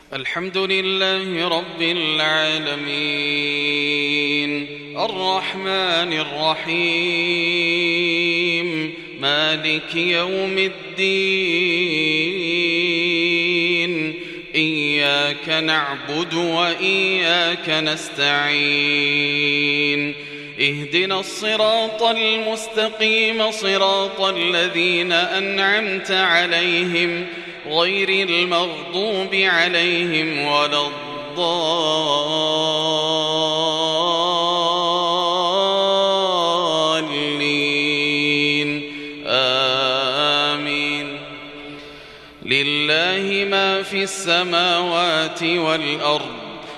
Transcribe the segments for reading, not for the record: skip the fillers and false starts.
الحمد لله رب العالمين الرحمن الرحيم مالك يوم الدين إياك نعبد وإياك نستعين اهدنا الصراط المستقيم صراط الذين أنعمت عليهم غير المغضوب عليهم ولا الضالين آمين. لله ما في السماوات والأرض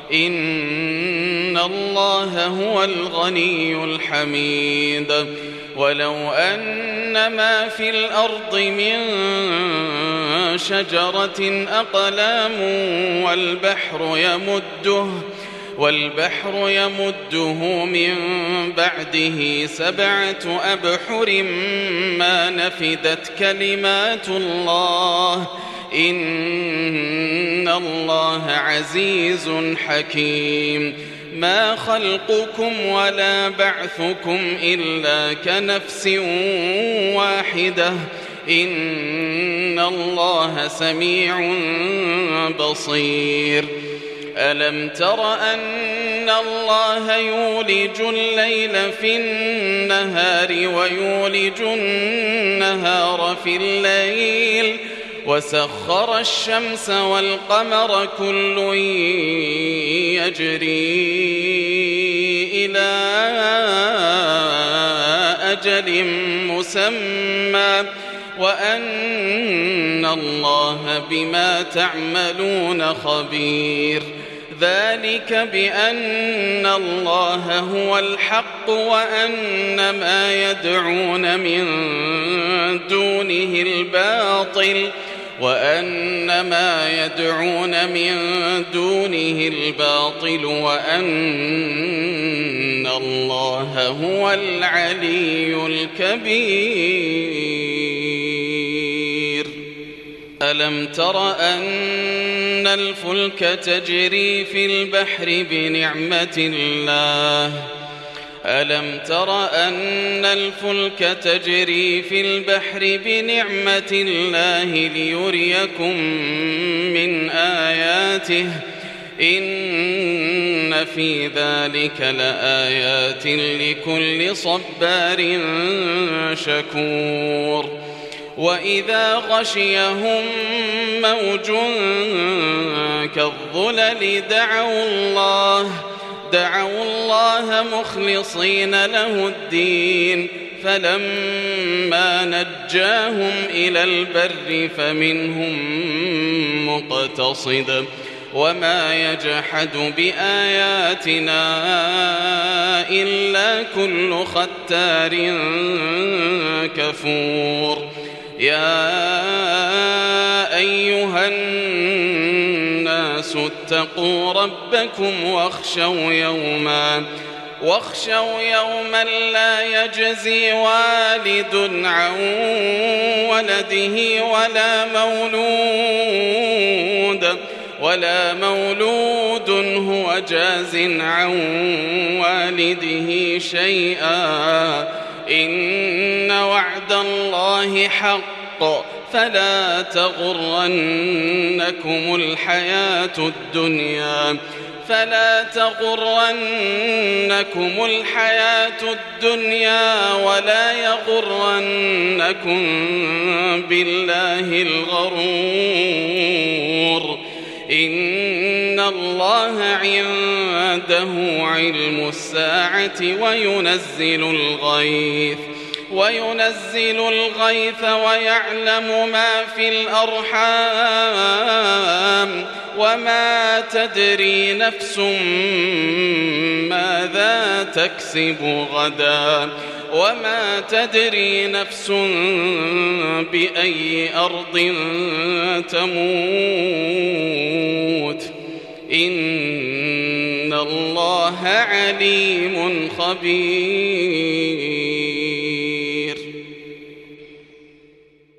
إن الله هو الغني الحميد. ولو أن ما في الأرض من شجرة أقلام والبحر يمده من بعده 7 أبحر ما نفدت كلمات الله إن الله عزيز حكيم. ما خلقكم ولا بعثكم إلا كنفس واحدة إن الله سميع بصير. ألم تر أن الله يولج الليل في النهار ويولج النهار في الليل وسخر الشمس والقمر كل يجري إلى أجل مسمى وأن الله بما تعملون خبير. ذلك بأن الله هو الحق وأن ما يدعون من دونه الباطل وأن الله هو العلي الكبير. ألم تر أن الفلك تجري في البحر بنعمة الله ليريكم من آياته إن في ذلك لآيات لكل صبار شكور. وإذا غشيهم موج كالظلل دعوا الله مخلصين له الدين فلما نجاهم إلى البر فمنهم مقتصد وما يجحد بآياتنا إلا كل ختار كفور. يا أيها الناس اتقوا ربكم واخشوا يوما لا يجزي والد عن ولده ولا مولود هو جاز عن والده شيئا إن وعد الله حق فلا تغرنكم الحياة الدنيا ولا يغرنكم بالله الغرور. إن الله عنده علم الساعة وينزل الغيث ويعلم ما في الأرحام وما تدري نفس ماذا تكسب غدا وما تدري نفس بأي أرض تموت إن الله عليم خبير.